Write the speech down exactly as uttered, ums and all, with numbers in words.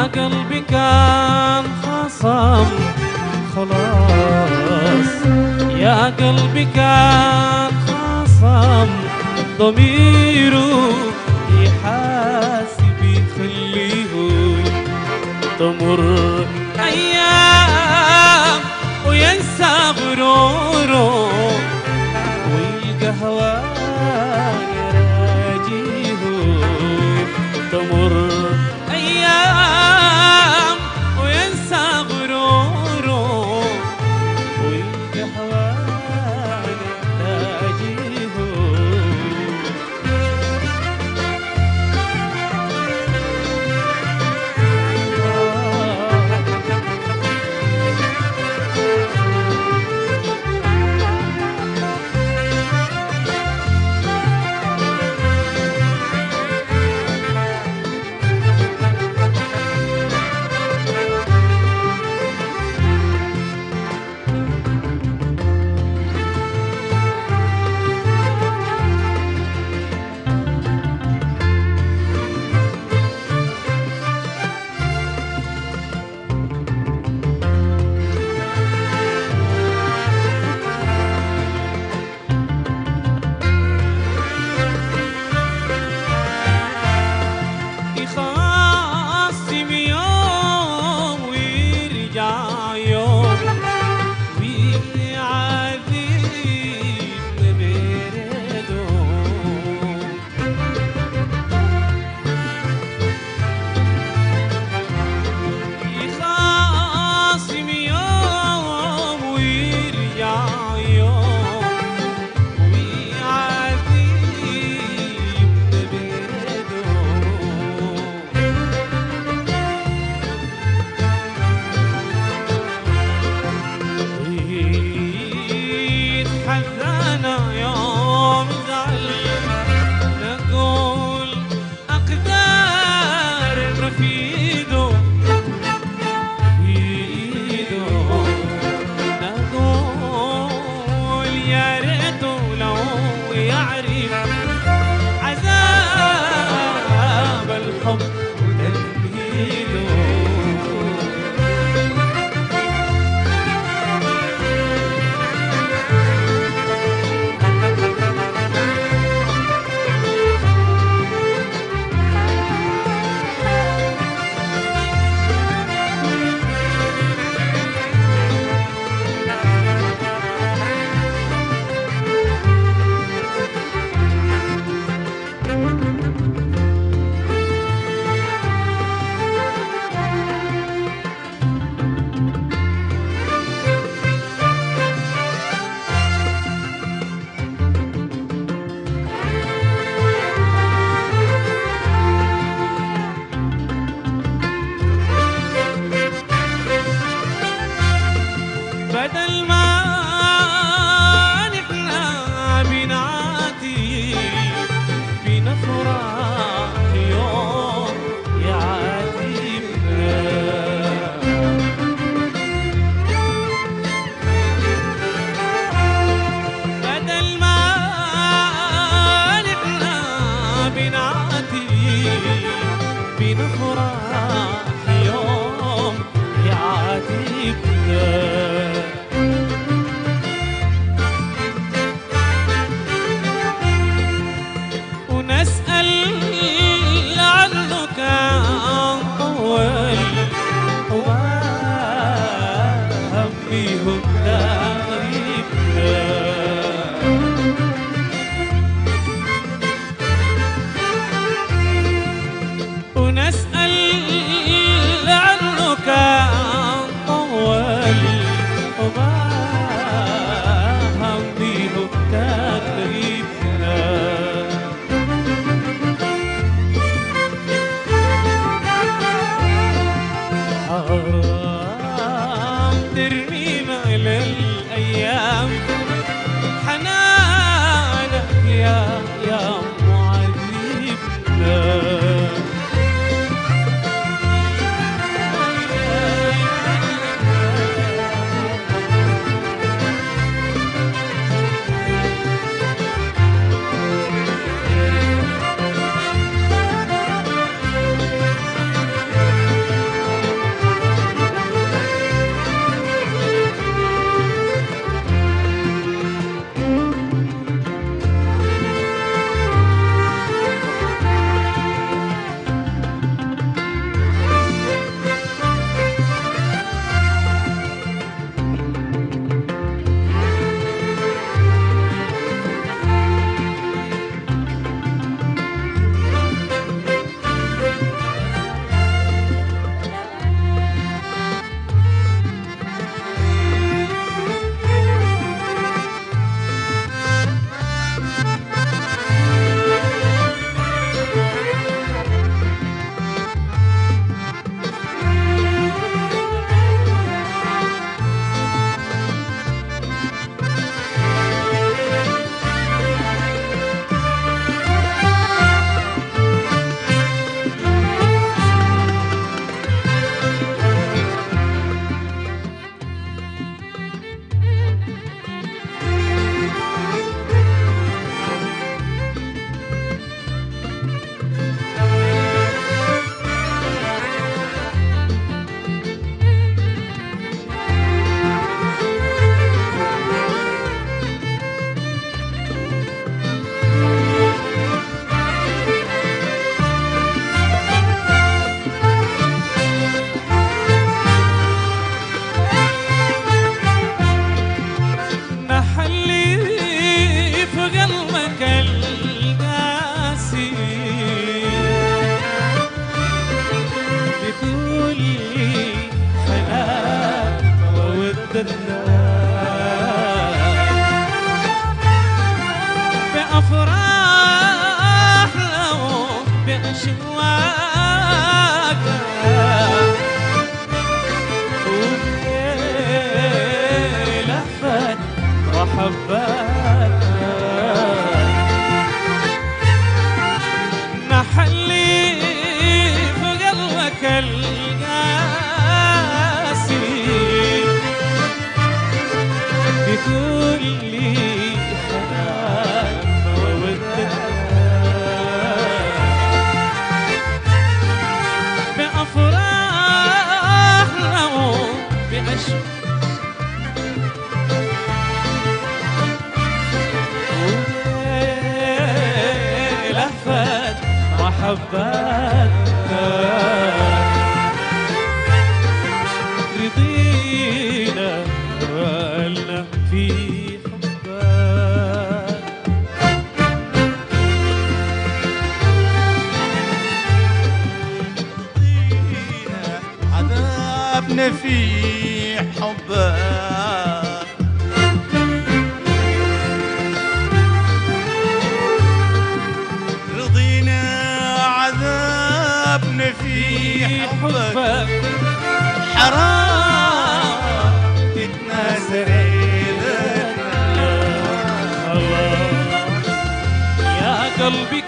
قلبي كان خصم خلاص، يا قلبي كان خصم ضميره يحاسب يخليه تمر أيام وينسى غروره ويلقى هواه يراجيه. تمر أيام وينسى غروره ويلقى هواه يراجيه. بدل ما نحنا بنعاتي بنفرح يوم يعاتبنا، بدل ما نحنا بنعاتي بنفرح يوم يعاتبنا. ونسأل عنه كان طول وما هميهم تغيبنا، ونسأل عنه كان طول وما هميهم تغيبنا. حرام ترمينا للأيام حنانك يا يا معذبنا. في قلبك القاسي بكل حنان وود الناس بأفراح لو بأشواق ولهفت محبات محلي في قلبك القاسي بكل حنان وودة بأفراح لو بأشواق ولهفت محباتنا رضينا وقالنا في حبك رضينا عذابنا في حبك رضينا عذابنا في حبك حرام تتناسى يا قلبي